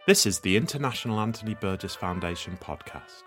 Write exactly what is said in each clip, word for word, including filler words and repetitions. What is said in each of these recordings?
This is the International Anthony Burgess Foundation podcast.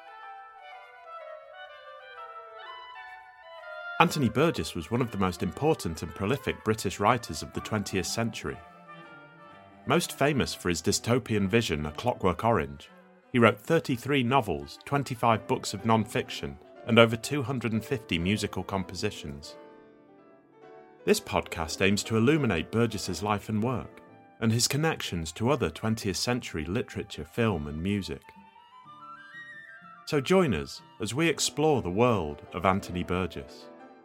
Anthony Burgess was one of the most important and prolific British writers of the twentieth century. Most famous for his dystopian vision, A Clockwork Orange, he wrote thirty-three novels, twenty-five books of non-fiction, and over two hundred fifty musical compositions. This podcast aims to illuminate Burgess's life and work, and his connections to other twentieth century literature, film and music. So join us as we explore the world of Anthony Burgess.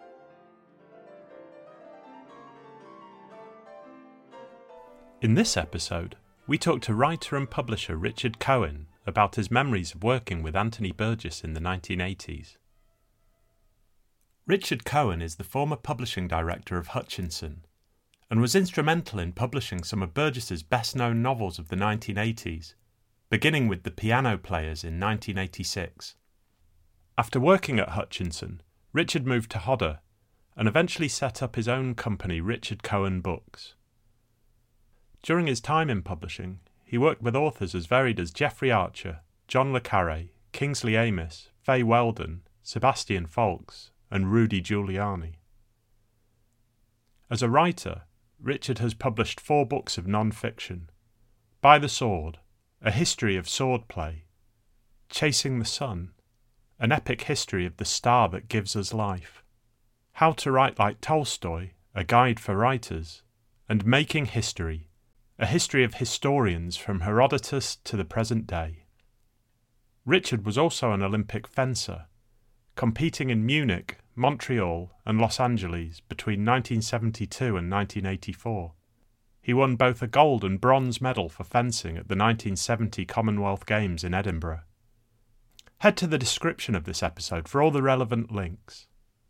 In this episode, we talk to writer and publisher Richard Cohen about his memories of working with Anthony Burgess in the nineteen eighties. Richard Cohen is the former publishing director of Hutchinson, and was instrumental in publishing some of Burgess's best-known novels of the nineteen eighties, beginning with The Piano Players in nineteen eighty-six. After working at Hutchinson, Richard moved to Hodder, and eventually set up his own company, Richard Cohen Books. During his time in publishing, he worked with authors as varied as Jeffrey Archer, John le Carré, Kingsley Amis, Fay Weldon, Sebastian Faulks, and Rudy Giuliani. As a writer, Richard has published four books of non-fiction: By the Sword, A History of Swordplay; Chasing the Sun, An Epic History of the Star That Gives Us Life; How to Write Like Tolstoy, A Guide for Writers; and Making History, A History of Historians from Herodotus to the Present Day. Richard was also an Olympic fencer, competing in Munich, Montreal and Los Angeles between nineteen seventy-two and nineteen eighty-four. He won both a gold and bronze medal for fencing at the nineteen seventy Commonwealth Games in Edinburgh. Head to the description of this episode for all the relevant links.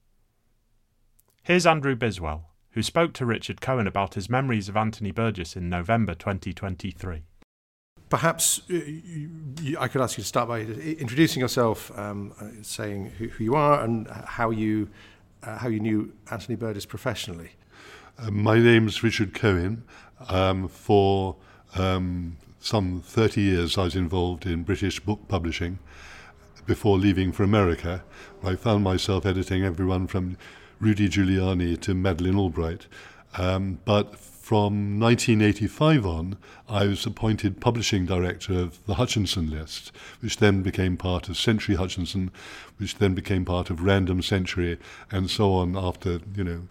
Here's Andrew Biswell, who spoke to Richard Cohen about his memories of Anthony Burgess in November twenty twenty-three. Perhaps uh, you, you, I could ask you to start by introducing yourself, um, uh, saying who, who you are and how you uh, how you knew Anthony Burgess professionally. Uh, my name's Richard Cohen. Um, for um, some thirty years I was involved in British book publishing before leaving for America. I found myself editing everyone from Rudy Giuliani to Madeleine Albright. Um, but from nineteen eighty-five on, I was appointed publishing director of the Hutchinson list, which then became part of Century Hutchinson, which then became part of Random Century, and so on after, you know,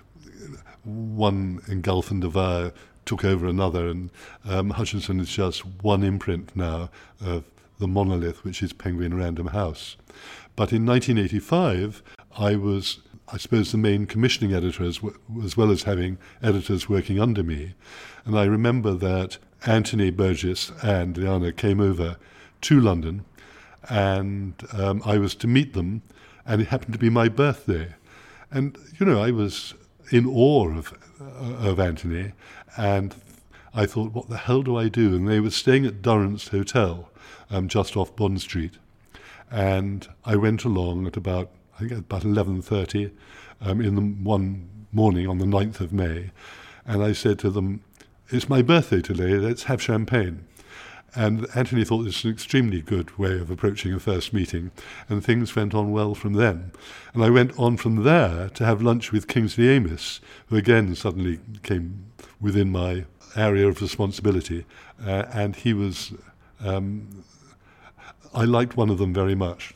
one engulf and devour took over another, and um, Hutchinson is just one imprint now of the monolith, which is Penguin Random House. But in nineteen eighty-five, I was, I suppose, the main commissioning editor, as, w- as well as having editors working under me. And I remember that Anthony Burgess and Liana came over to London, and um, I was to meet them, and it happened to be my birthday. And, you know, I was in awe of, uh, of Anthony, and I thought, what the hell do I do? And they were staying at Durrance Hotel, um, just off Bond Street. And I went along at about, I think about eleven thirty um, in the one morning on the ninth of May, and I said to them, it's my birthday today, let's have champagne. And Anthony thought this was an extremely good way of approaching a first meeting, and things went on well from then. And I went on from there to have lunch with Kingsley Amis, who again suddenly came within my area of responsibility, uh, and he was, um, I liked one of them very much.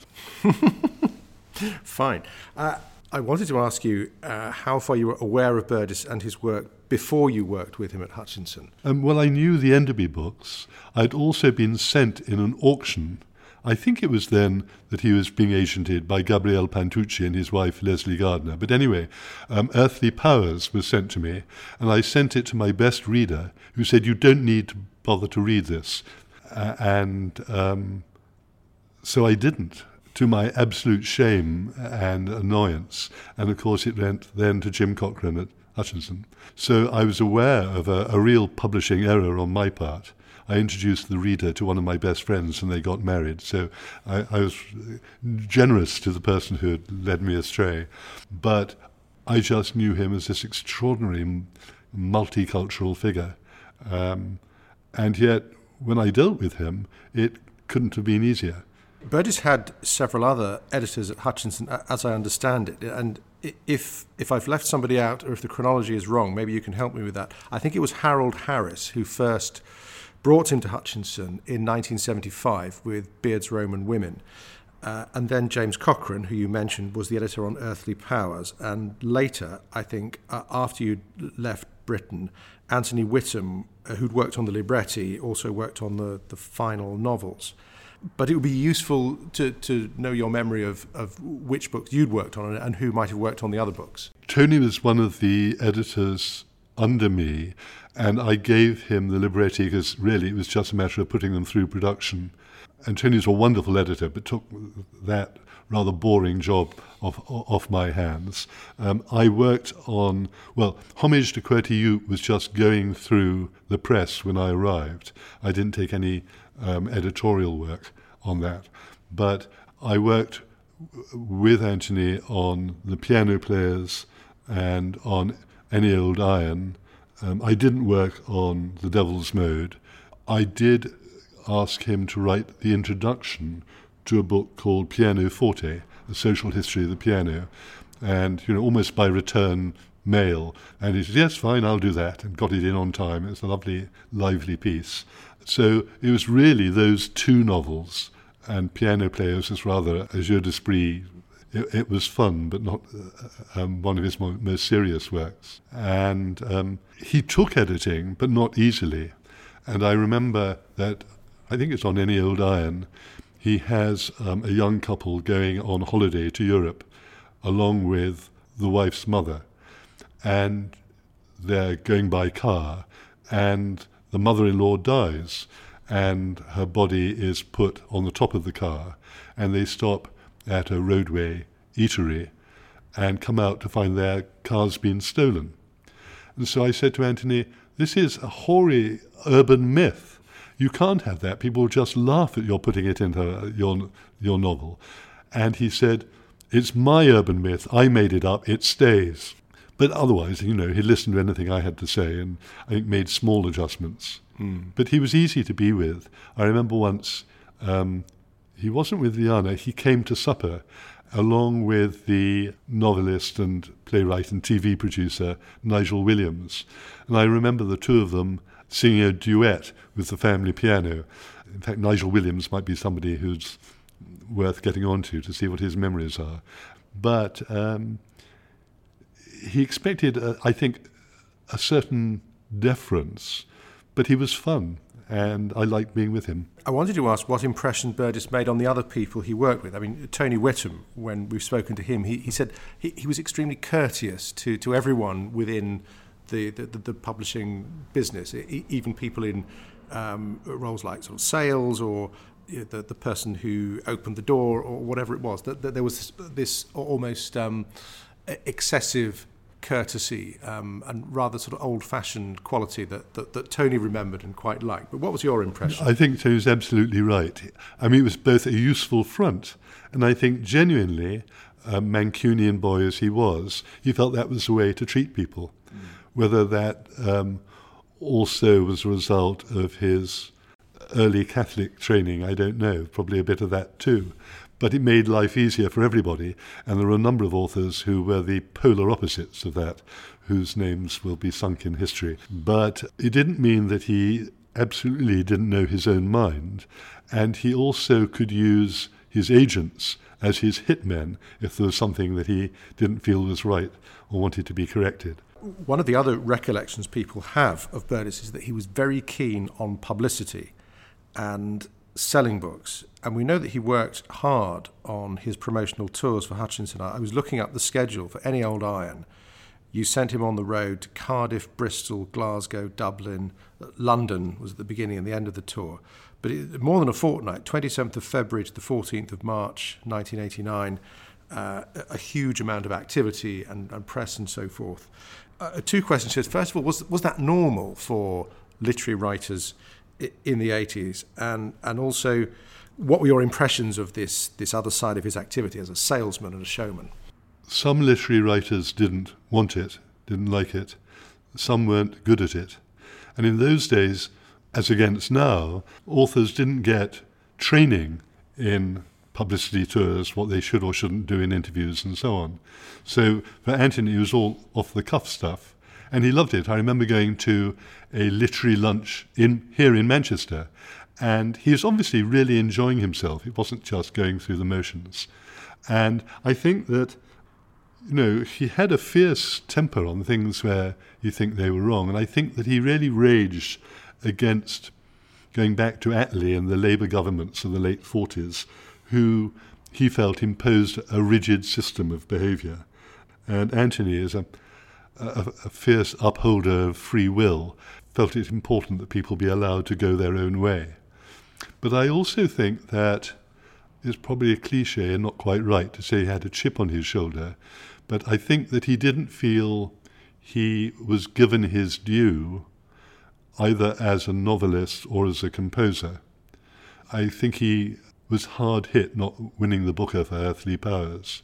Fine. Uh, I wanted to ask you uh, how far you were aware of Burgess and his work before you worked with him at Hutchinson. Um, well, I knew the Enderby books. I'd also been sent in an auction. I think it was then that he was being agented by Gabriele Pantucci and his wife Leslie Gardner. But anyway, um, Earthly Powers was sent to me, and I sent it to my best reader, who said, you don't need to bother to read this. Uh, and um, so I didn't, to my absolute shame and annoyance. And of course it went then to Jim Cochran at Hutchinson. So I was aware of a, a real publishing error on my part. I introduced the reader to one of my best friends and they got married. So I, I was generous to the person who had led me astray. But I just knew him as this extraordinary multicultural figure. Um, and yet when I dealt with him, it couldn't have been easier. Burgess had several other editors at Hutchinson, as I understand it, and if if I've left somebody out or if the chronology is wrong, maybe you can help me with that. I think it was Harold Harris who first brought him to Hutchinson in nineteen seventy-five with Beard's Roman Women. Uh, and then James Cochrane, who you mentioned, was the editor on Earthly Powers. And later, I think, uh, after you'd left Britain, Anthony Whittam, uh, who'd worked on the libretti, also worked on the, the final novels. But it would be useful to, to know your memory of, of which books you'd worked on and who might have worked on the other books. Tony was one of the editors under me, and I gave him the libretti because really it was just a matter of putting them through production. And Tony's a wonderful editor, but took that rather boring job off, off my hands. Um, I worked on, well, Homage to Querty was just going through the press when I arrived. I didn't take any um, editorial work on that. But I worked with Anthony on The Piano Players and on Any Old Iron. Um, I didn't work on The Devil's Mode. I did ask him to write the introduction to a book called Pianoforte, A Social History of the Piano, and, you know, almost by return mail. And he said, yes, fine, I'll do that, and got it in on time. It's a lovely, lively piece. So it was really those two novels, and Piano Players was rather a jeu d'esprit. It, it was fun, but not uh, um, one of his mo- most serious works. And um, he took editing, but not easily. And I remember that, I think it's on Any Old Iron, he has um, a young couple going on holiday to Europe along with the wife's mother. And they're going by car, and the mother-in-law dies, and her body is put on the top of the car, and they stop at a roadway eatery and come out to find their car's been stolen. And so I said to Anthony, this is a hoary urban myth. You can't have that. People will just laugh at your putting it into your your novel. And he said, it's my urban myth. I made it up. It stays. But otherwise, you know, he listened to anything I had to say and I think made small adjustments. Mm. But he was easy to be with. I remember once, um, he wasn't with Liana. He came to supper along with the novelist and playwright and T V producer Nigel Williams. And I remember the two of them singing a duet with the family piano. In fact, Nigel Williams might be somebody who's worth getting onto to see what his memories are. But um, he expected, uh, I think, a certain deference, but he was fun, and I liked being with him. I wanted to ask what impression Burgess made on the other people he worked with. I mean, Tony Whittam, when we've spoken to him, he, he said he, he was extremely courteous to, to everyone within The, the, the publishing business, e- even people in um, roles like sort of sales or you know, the, the person who opened the door or whatever it was, that, that there was this, this almost um, excessive courtesy um, and rather sort of old-fashioned quality that, that, that Tony remembered and quite liked. But what was your impression? I think Tony's absolutely right. I mean, it was both a useful front, and I think genuinely, a Mancunian boy as he was, he felt that was the way to treat people. Mm. Whether that um, also was a result of his early Catholic training, I don't know, probably a bit of that too. But it made life easier for everybody, and there were a number of authors who were the polar opposites of that, whose names will be sunk in history. But it didn't mean that he absolutely didn't know his own mind, and he also could use his agents as his hitmen if there was something that he didn't feel was right or wanted to be corrected. One of the other recollections people have of Burgess is that he was very keen on publicity and selling books. And we know that he worked hard on his promotional tours for Hutchinson. I was looking up the schedule for Any Old Iron. You sent him on the road to Cardiff, Bristol, Glasgow, Dublin. London was at the beginning and the end of the tour. But it, more than a fortnight, twenty-seventh of February to the fourteenth of March, nineteen eighty-nine, uh, a huge amount of activity and, and press and so forth. Uh, two questions. First of all, was was that normal for literary writers in the eighties? And and also, what were your impressions of this this other side of his activity as a salesman and a showman? Some literary writers didn't want it, didn't like it. Some weren't good at it. And in those days, as against now, authors didn't get training in publicity tours, what they should or shouldn't do in interviews and so on. So for Anthony, it was all off-the-cuff stuff, and he loved it. I remember going to a literary lunch in here in Manchester, and he was obviously really enjoying himself. He wasn't just going through the motions. And I think that, you know, he had a fierce temper on things where you think they were wrong, and I think that he really raged against going back to Attlee and the Labour governments of the late forties, who he felt imposed a rigid system of behaviour. And Anthony, as a, a, a fierce upholder of free will, felt it important that people be allowed to go their own way. But I also think that it's probably a cliche and not quite right to say he had a chip on his shoulder, but I think that he didn't feel he was given his due either as a novelist or as a composer. I think he was hard hit not winning the Booker for Earthly Powers.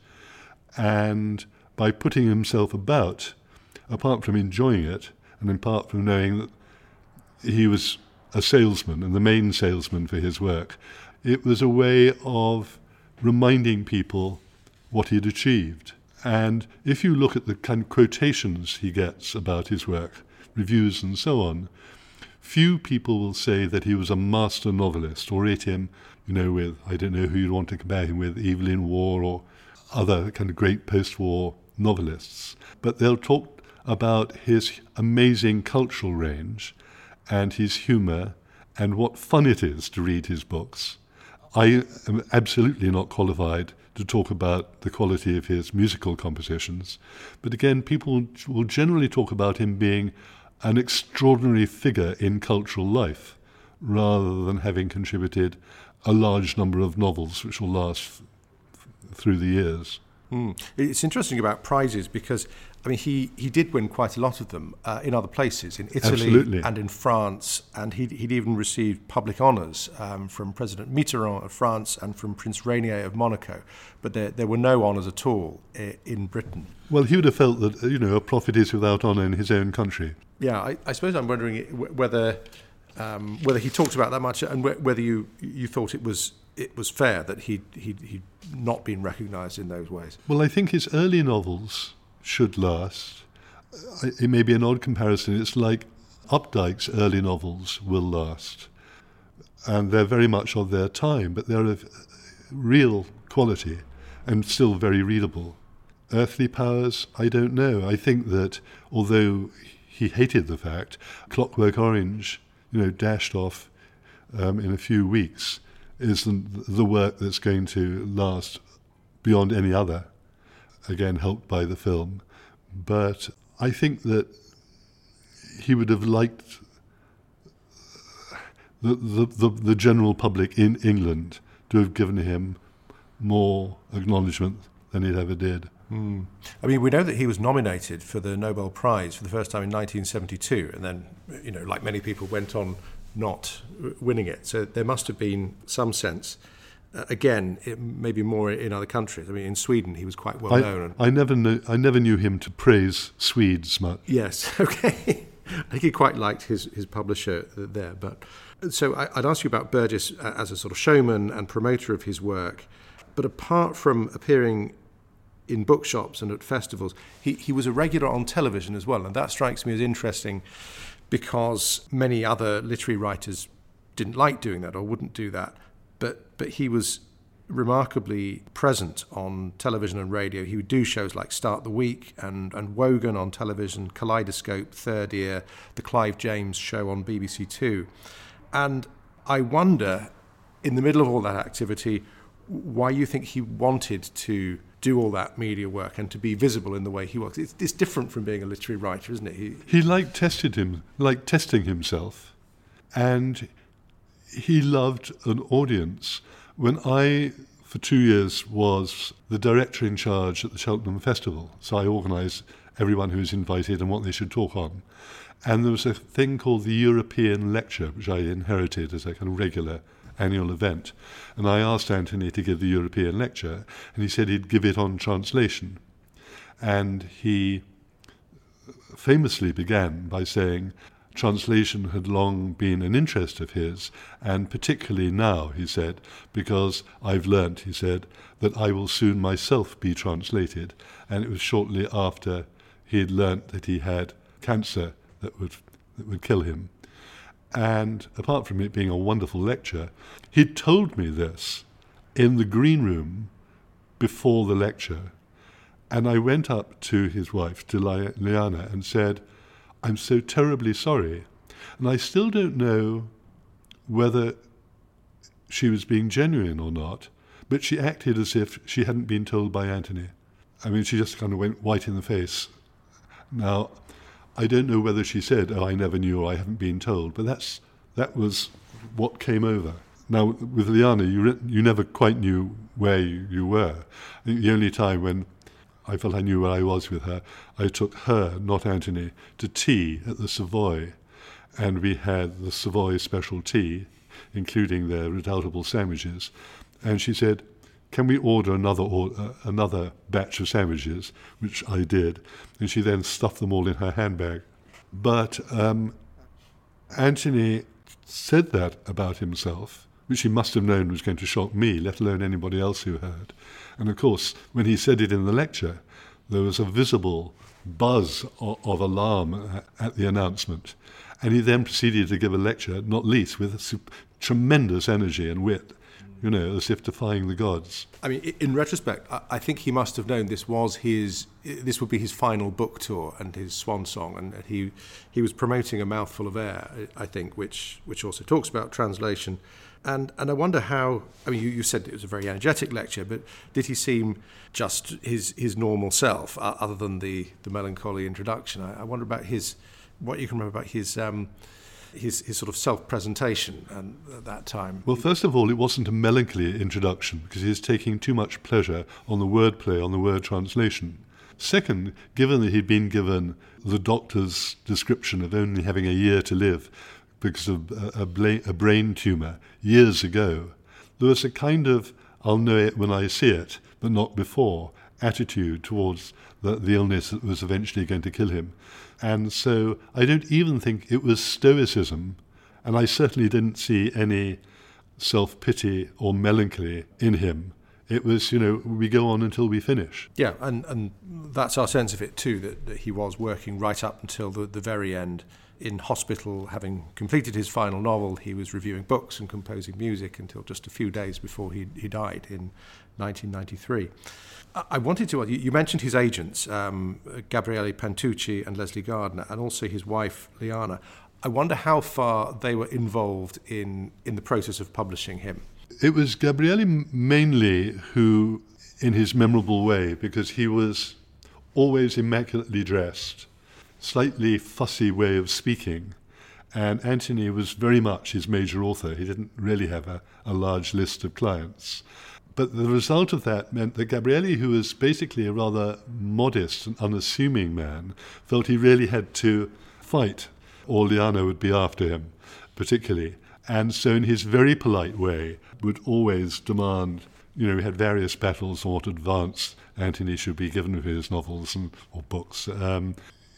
And by putting himself about, apart from enjoying it, and apart from knowing that he was a salesman and the main salesman for his work, it was a way of reminding people what he'd achieved. And if you look at the kind of quotations he gets about his work, reviews and so on, few people will say that he was a master novelist or rate him, you know, with, I don't know who you'd want to compare him with, Evelyn Waugh or other kind of great post-war novelists. But they'll talk about his amazing cultural range and his humour and what fun it is to read his books. I am absolutely not qualified to talk about the quality of his musical compositions. But again, people will generally talk about him being an extraordinary figure in cultural life, rather than having contributed a large number of novels which will last f- through the years. Mm. It's interesting about prizes because, I mean, he, he did win quite a lot of them uh, in other places, in Italy Absolutely. and in France, and he'd, he'd even received public honours um, from President Mitterrand of France and from Prince Rainier of Monaco, but there, there were no honours at all I- in Britain. Well, he would have felt that, you know, a prophet is without honour in his own country. Yeah, I, I suppose I'm wondering whether um, whether he talked about that much, and whether you you thought it was it was fair that he he he'd not been recognised in those ways. Well, I think his early novels should last. It may be an odd comparison. It's like Updike's early novels will last, and they're very much of their time, but they're of real quality and still very readable. Earthly Powers, I don't know. I think that although he hated the fact, Clockwork Orange, you know, dashed off um, in a few weeks, is the, the work that's going to last beyond any other, again helped by the film. But I think that he would have liked the, the, the, the general public in England to have given him more acknowledgement than it ever did. Mm. I mean, we know that he was nominated for the Nobel Prize for the first time in nineteen seventy-two, and then, you know, like many people, went on not winning it. So there must have been some sense. Uh, again, it maybe more in other countries. I mean, in Sweden, he was quite well I, known. And I never knew. I never knew him to praise Swedes much. yes, okay. I think he quite liked his his publisher there. But so I, I'd ask you about Burgess as a sort of showman and promoter of his work. But apart from appearing in bookshops and at festivals, he, he was a regular on television as well, and that strikes me as interesting because many other literary writers didn't like doing that or wouldn't do that, but but he was remarkably present on television and radio. He would do shows like Start the Week and, and Wogan on television, Kaleidoscope, Third Ear, the Clive James show on B B C Two. And I wonder, in the middle of all that activity, why you think he wanted to do all that media work and to be visible in the way he was. It's, it's different from being a literary writer, isn't it? He, He liked tested him, like testing himself, and he loved an audience. When I, for two years, was the director in charge at the Cheltenham Festival, so I organised everyone who was invited and what they should talk on. And there was a thing called the European Lecture, which I inherited as a kind of regular annual event. And I asked Anthony to give the European Lecture, and he said he'd give it on translation. And he famously began by saying, translation had long been an interest of his, and particularly now, he said, because I've learnt, he said, that I will soon myself be translated. And it was shortly after he had learnt that he had cancer that would that would kill him. And apart from it being a wonderful lecture, he'd told me this in the green room before the lecture. And I went up to his wife, to Liana, and said, I'm so terribly sorry. And I still don't know whether she was being genuine or not, but she acted as if she hadn't been told by Anthony. I mean, she just kind of went white in the face. Now, I don't know whether she said, oh, I never knew, or I haven't been told, but that's that was what came over. Now, with Liana, you re- you never quite knew where you, you were. I think the only time when I felt I knew where I was with her, I took her, not Anthony, to tea at the Savoy, and we had the Savoy special tea, including their redoubtable sandwiches, and she said, can we order another or, uh, another batch of sandwiches, which I did, and she then stuffed them all in her handbag. But um, Anthony said that about himself, which he must have known was going to shock me, let alone anybody else who heard. And of course, when he said it in the lecture, there was a visible buzz of, of alarm at the announcement. And he then proceeded to give a lecture, not least with sup- tremendous energy and wit, you know, as if defying the gods. I mean, in retrospect, I think he must have known this was his, this would be his final book tour and his swan song, and he he was promoting A Mouthful of Air, I think, which which also talks about translation. And and I wonder how, I mean, you, you said it was a very energetic lecture, but did he seem just his his normal self, uh, other than the, the melancholy introduction? I, I wonder about his, what you can remember about his um, his his sort of self-presentation and at that time. Well, first of all, it wasn't a melancholy introduction, because he was taking too much pleasure on the wordplay, on the word translation. Second, given that he'd been given the doctor's description of only having a year to live because of a, a, bla- a brain tumour years ago, there was a kind of, I'll know it when I see it, but not before, attitude towards the, the illness that was eventually going to kill him. And so I don't even think it was stoicism, and I certainly didn't see any self-pity or melancholy in him. It was, you know, we go on until we finish. Yeah, and, and that's our sense of it too, that, that he was working right up until the, the very end. In hospital, having completed his final novel, he was reviewing books and composing music until just a few days before he, he died in nineteen ninety-three. I wanted to, you mentioned his agents, um, Gabriele Pantucci and Leslie Gardner, and also his wife, Liana. I wonder how far they were involved in, in the process of publishing him. It was Gabriele mainly who, in his memorable way, because he was always immaculately dressed, slightly fussy way of speaking, and Anthony was very much his major author. He didn't really have a, a large list of clients. But the result of that meant that Gabriele, who was basically a rather modest and unassuming man, felt he really had to fight, or Liana would be after him, particularly. And so in his very polite way, would always demand, you know, we had various battles on what advance Anthony should be given for his novels and or books. Um,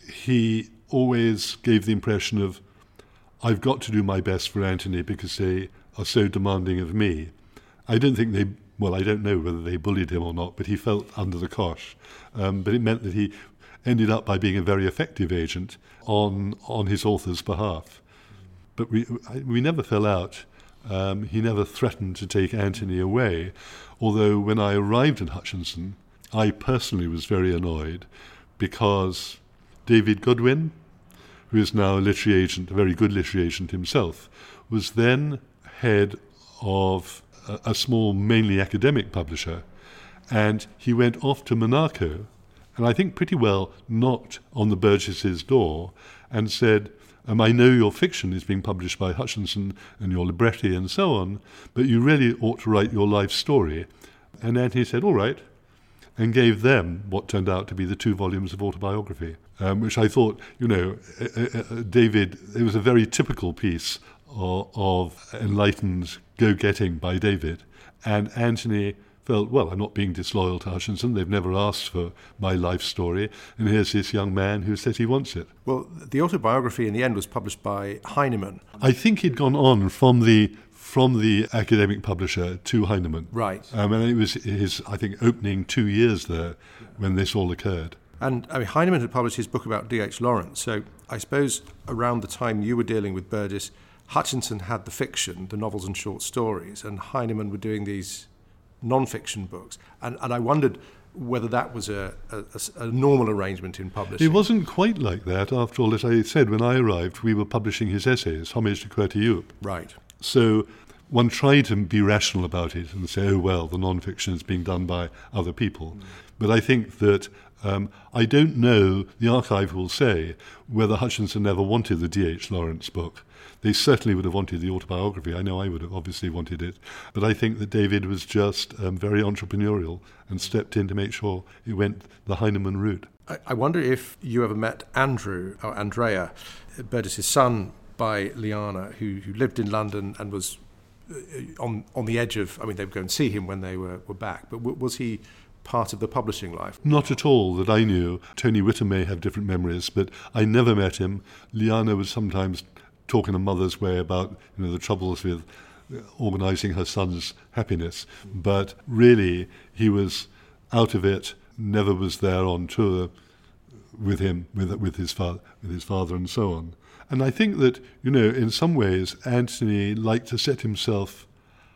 he always gave the impression of, I've got to do my best for Anthony because they are so demanding of me. I don't think they... Well, I don't know whether they bullied him or not, but he felt under the cosh. Um, but it meant that he ended up by being a very effective agent on on his author's behalf. But we we never fell out. Um, he never threatened to take Anthony away, although when I arrived in Hutchinson, I personally was very annoyed because David Goodwin, who is now a literary agent, a very good literary agent himself, was then head of a small, mainly academic publisher, and he went off to Monaco, and I think pretty well knocked on the Burgesses' door and said, um, I know your fiction is being published by Hutchinson and your libretti and so on, but you really ought to write your life story. And Anthony said, all right, and gave them what turned out to be the two volumes of autobiography, um, which I thought, you know, uh, uh, David, it was a very typical piece of, of enlightened go-getting by David, and Anthony felt, well, I'm not being disloyal to Hutchinson. They've never asked for my life story. And here's this young man who says he wants it. Well, the autobiography in the end was published by Heinemann. I think he'd gone on from the from the academic publisher to Heinemann. Right. Um, and it was his, I think, opening two years there when this all occurred. And I mean, Heinemann had published his book about D H Lawrence. So I suppose around the time you were dealing with Burgess, Hutchinson had the fiction, the novels and short stories, and Heinemann were doing these non-fiction books. And, and I wondered whether that was a, a, a normal arrangement in publishing. It wasn't quite like that. After all, as I said, when I arrived, we were publishing his essays, Homage to Courtieu. Right. So one tried to be rational about it and say, oh, well, the non-fiction is being done by other people. Mm. But I think that um, I don't know, the archive will say, whether Hutchinson ever wanted the D H Lawrence book. They certainly would have wanted the autobiography. I know I would have obviously wanted it. But I think that David was just um, very entrepreneurial and stepped in to make sure it went the Heinemann route. I, I wonder if you ever met Andrew, or Andrea, Burgess's son by Liana, who, who lived in London and was on on the edge of, I mean, they would go and see him when they were, were back. But w- was he part of the publishing life? Not at all that I knew. Tony Whittam may have different memories, but I never met him. Liana was sometimes talk in a mother's way about, you know, the troubles with organising her son's happiness. But really, he was out of it, never was there on tour with him, with with his father, with his father, and so on. And I think that, you know, in some ways, Anthony liked to set himself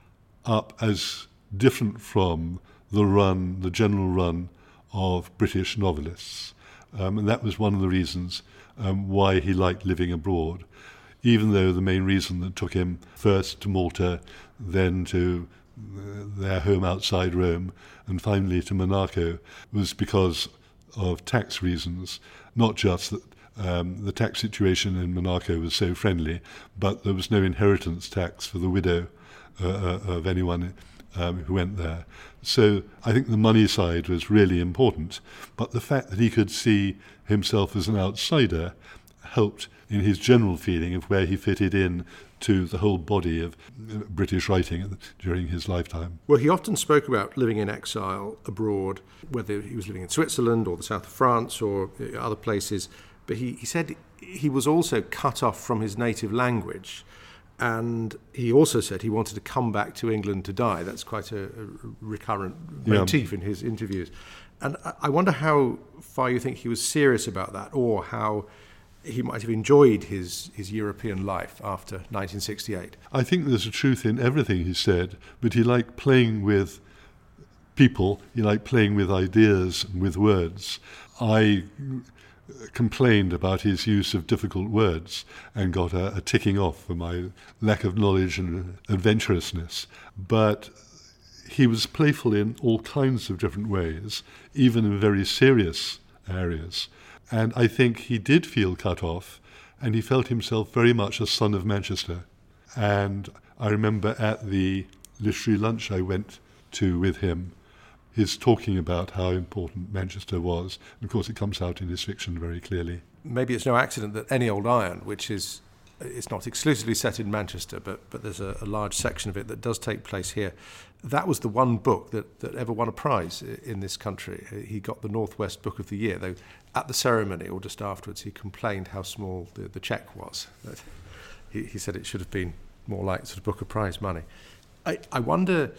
up as different from the run, the general run of British novelists. Um, and that was one of the reasons um, why he liked living abroad, even though the main reason that took him first to Malta, then to uh, their home outside Rome, and finally to Monaco, was because of tax reasons, not just that Um, the tax situation in Monaco was so friendly, but there was no inheritance tax for the widow uh, uh, of anyone um, who went there. So I think the money side was really important, but the fact that he could see himself as an outsider helped in his general feeling of where he fitted in to the whole body of British writing during his lifetime. Well, he often spoke about living in exile abroad, whether he was living in Switzerland or the south of France or other places. But he, he said he was also cut off from his native language. And he also said he wanted to come back to England to die. That's quite a, a recurrent motif yeah. in his interviews. And I, I wonder how far you think he was serious about that, or how he might have enjoyed his, his European life after nineteen sixty-eight. I think there's a truth in everything he said, but he liked playing with people, he liked playing with ideas and with words. I complained about his use of difficult words and got a, a ticking off for my lack of knowledge and adventurousness. But he was playful in all kinds of different ways, even in very serious areas. And I think he did feel cut off, and he felt himself very much a son of Manchester. And I remember at the literary lunch I went to with him, his talking about how important Manchester was. And of course, it comes out in his fiction very clearly. Maybe it's no accident that Any Old Iron, which is, it's not exclusively set in Manchester, but but there's a, a large section of it that does take place here. That was the one book that, that ever won a prize in this country. He got the Northwest Book of the Year, though at the ceremony or just afterwards he complained how small the, the cheque was. He, he said it should have been more like sort of Booker Prize money. I, I wonder,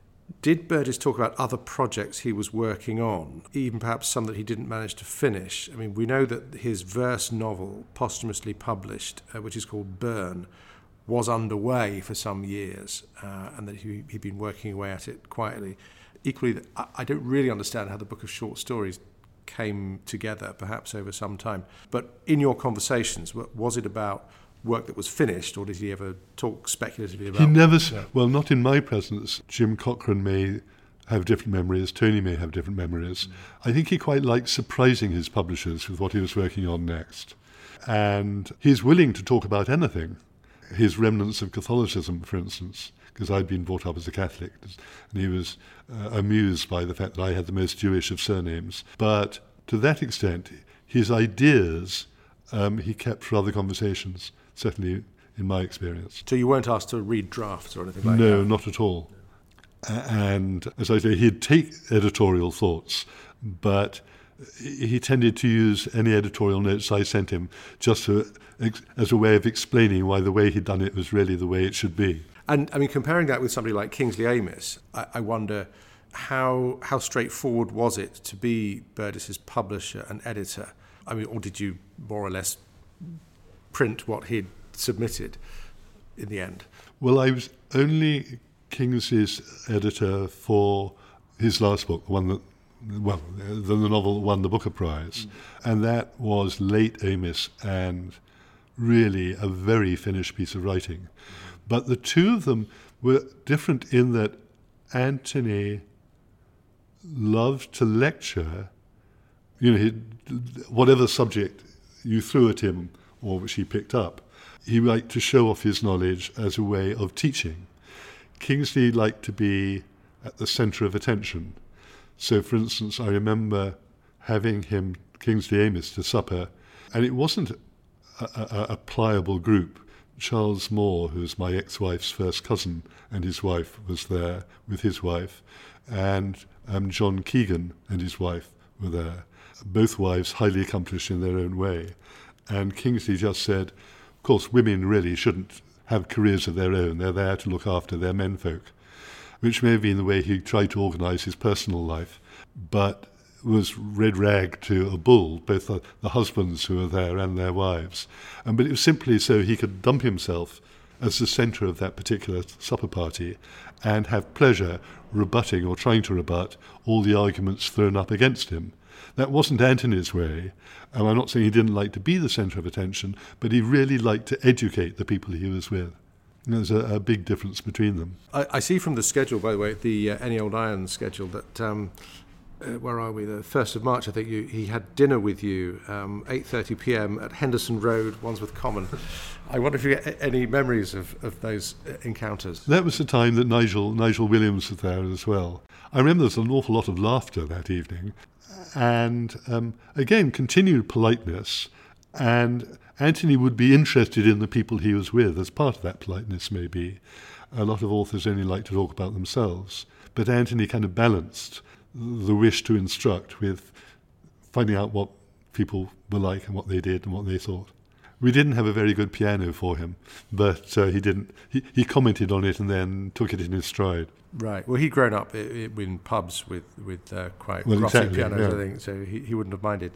did Burgess talk about other projects he was working on, even perhaps some that he didn't manage to finish? I mean, we know that his verse novel, posthumously published, uh, which is called Burn, was underway for some years, uh, and that he, he'd been working away at it quietly. Equally, I, I don't really understand how the book of short stories came together, perhaps over some time. But in your conversations, was it about work that was finished, or did he ever talk speculatively about? He never, yeah. well, not in my presence. Jim Cochrane may have different memories, Tony may have different memories. Mm. I think he quite liked surprising his publishers with what he was working on next. And he's willing to talk about anything. His remnants of Catholicism, for instance, because I'd been brought up as a Catholic, and he was uh, amused by the fact that I had the most Jewish of surnames. But to that extent, his ideas um, he kept for other conversations, certainly in my experience. So you weren't asked to read drafts or anything like no, that? No, not at all. And as I say, he'd take editorial thoughts, but he tended to use any editorial notes I sent him just to, as a way of explaining why the way he'd done it was really the way it should be. And I mean, comparing that with somebody like Kingsley Amis, I, I wonder how how straightforward was it to be Burdis's publisher and editor? I mean, or did you more or less print what he'd submitted in the end? Well, I was only Kingsley's editor for his last book, the one that, well, the, the novel that won the Booker Prize, mm. and that was late Amis and really a very finished piece of writing. Mm. But the two of them were different in that Anthony loved to lecture, you know, he, whatever subject you threw at him or which he picked up, he liked to show off his knowledge as a way of teaching. Kingsley liked to be at the centre of attention. So, for instance, I remember having him, Kingsley Amis, to supper, and it wasn't a, a, a pliable group. Charles Moore, who was my ex-wife's first cousin, and his wife was there with his wife, and um, John Keegan and his wife were there, both wives highly accomplished in their own way. And Kingsley just said, of course, women really shouldn't have careers of their own. They're there to look after their menfolk, which may have been the way he tried to organise his personal life, but was red rag to a bull, both the, the husbands who were there and their wives. Um, but it was simply so he could dump himself as the centre of that particular supper party and have pleasure rebutting or trying to rebut all the arguments thrown up against him. That wasn't Anthony's way. And I'm not saying he didn't like to be the centre of attention, but he really liked to educate the people he was with. And there's a, a big difference between them. I, I see from the schedule, by the way, the uh, Any Old Iron schedule, that, um, uh, where are we, the first of March, I think you, he had dinner with you, um, eight thirty p.m. at Henderson Road, Wandsworth Common. I wonder if you get any memories of, of those encounters. That was the time that Nigel, Nigel Williams was there as well. I remember there was an awful lot of laughter that evening. And um, again, continued politeness, and Anthony would be interested in the people he was with as part of that politeness, maybe. A lot of authors only like to talk about themselves, but Anthony kind of balanced the wish to instruct with finding out what people were like and what they did and what they thought. We didn't have a very good piano for him, but uh, he didn't. He, he commented on it and then took it in his stride. Right. Well, he'd grown up in pubs with with uh, quite well, glossy exactly, pianos, yeah. I think, so he, he wouldn't have minded.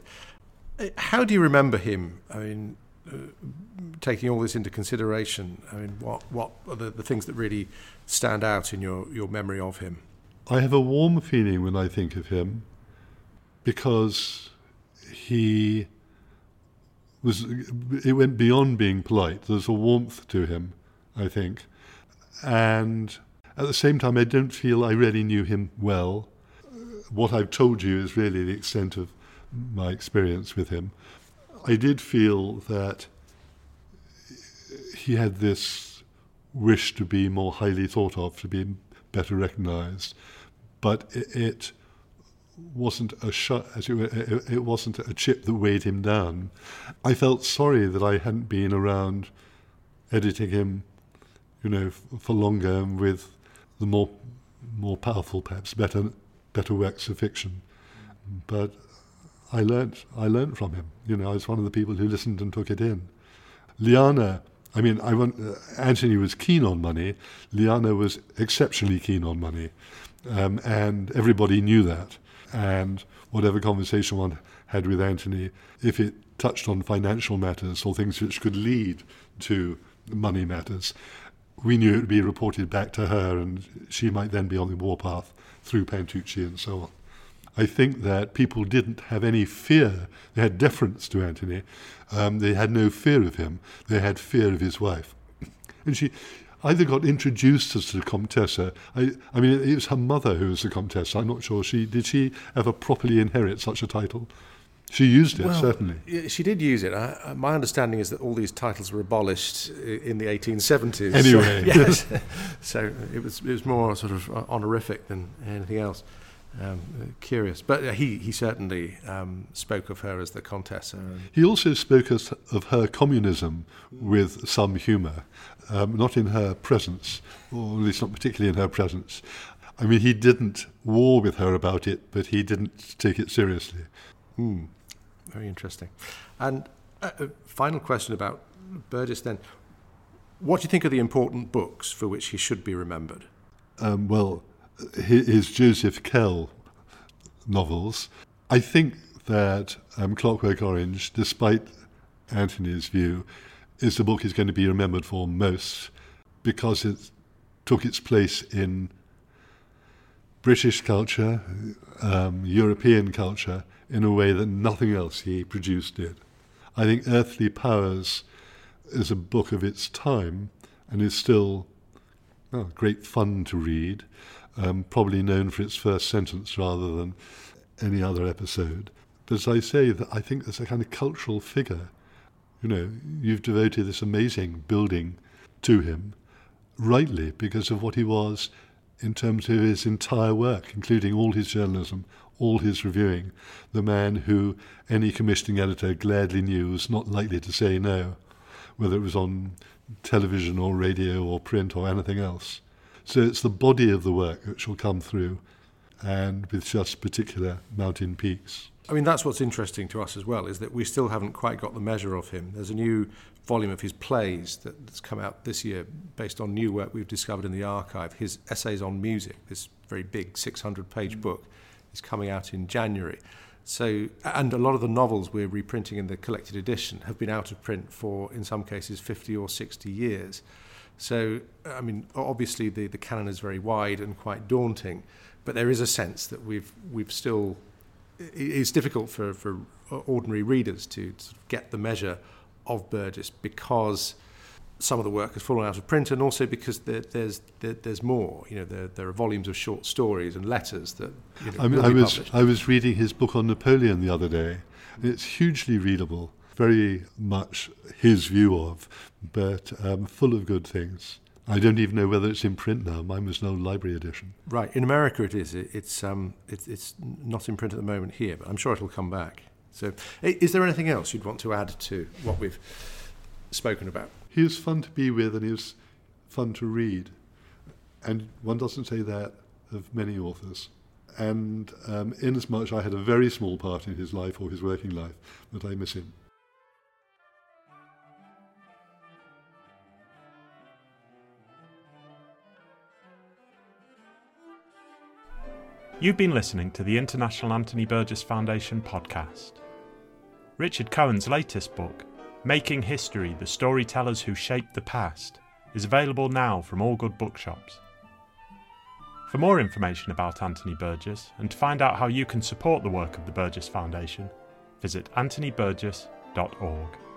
How do you remember him? I mean, uh, taking all this into consideration, I mean, what what are the, the things that really stand out in your, your memory of him? I have a warm feeling when I think of him because he was. It went beyond being polite. There's a warmth to him, I think, and at the same time, I don't feel I really knew him well. What I've told you is really the extent of my experience with him. I did feel that he had this wish to be more highly thought of, to be better recognised, but it, it wasn't a sh- as it, were, it, it wasn't a chip that weighed him down. I felt sorry that I hadn't been around editing him, you know, f- for longer with the more more powerful, perhaps better better works of fiction. But I learnt I learnt from him. You know, I was one of the people who listened and took it in. Liana, I mean, I want, uh, Anthony was keen on money. Liana was exceptionally keen on money, um, and everybody knew that. And whatever conversation one had with Anthony, if it touched on financial matters or things which could lead to money matters, we knew it would be reported back to her, and she might then be on the warpath through Pantucci and so on. I think that people didn't have any fear. They had deference to Anthony. Um, they had no fear of him. They had fear of his wife. And she either got introduced as the Comtessa. I, I mean, it was her mother who was the Comtessa. I'm not sure. She did she ever properly inherit such a title? She used it, well, certainly. She did use it. I, my understanding is that all these titles were abolished in the eighteen seventies. Anyway. So, yes. So it was, it was more sort of honorific than anything else. Um, curious. But he, he certainly um, spoke of her as the Contessa. He also spoke as, of her communism with some humour, um, not in her presence, or at least not particularly in her presence. I mean, he didn't war with her about it, but he didn't take it seriously. Hmm. Very interesting. And a, a final question about Burgess then. What do you think are the important books for which he should be remembered? Um, well, his, his Joseph Kell novels. I think that um, Clockwork Orange, despite Anthony's view, is the book he's going to be remembered for most because it took its place in British culture, um, European culture, in a way that nothing else he produced did. I think Earthly Powers is a book of its time and is still oh, great fun to read, um, probably known for its first sentence rather than any other episode. But as I say, that I think there's a kind of cultural figure. You know, you've devoted this amazing building to him, rightly, because of what he was in terms of his entire work, including all his journalism, all his reviewing, the man who any commissioning editor gladly knew was not likely to say no, whether it was on television or radio or print or anything else. So it's the body of the work which will come through, and with just particular mountain peaks. I mean, that's what's interesting to us as well, is that we still haven't quite got the measure of him. There's a new volume of his plays that's come out this year based on new work we've discovered in the archive. His Essays on Music, this very big six hundred page mm. book, is coming out in January. So, and a lot of the novels we're reprinting in the collected edition have been out of print for, in some cases, fifty or sixty years. So, I mean, obviously the, the canon is very wide and quite daunting, but there is a sense that we've we've still... It's difficult for, for ordinary readers to, to get the measure of Burgess because some of the work has fallen out of print, and also because there, there's there, there's more. You know, there, there are volumes of short stories and letters that. You know, I, mean, will I be was published. I was reading his book on Napoleon the other day. It's hugely readable, very much his view of, but um, full of good things. I don't even know whether it's in print now. Mine was an old library edition. Right, in America it is. It, it's um, it, it's not in print at the moment here, but I'm sure it'll come back. So, is there anything else you'd want to add to what we've spoken about? He was fun to be with, and he was fun to read, and one doesn't say that of many authors. And um, inasmuch I had a very small part in his life or his working life, that I miss him. You've been listening to the International Anthony Burgess Foundation podcast. Richard Cohen's latest book, Making History, The Storytellers Who Shaped the Past, is available now from all good bookshops. For more information about Anthony Burgess and to find out how you can support the work of the Burgess Foundation, visit anthony burgess dot org.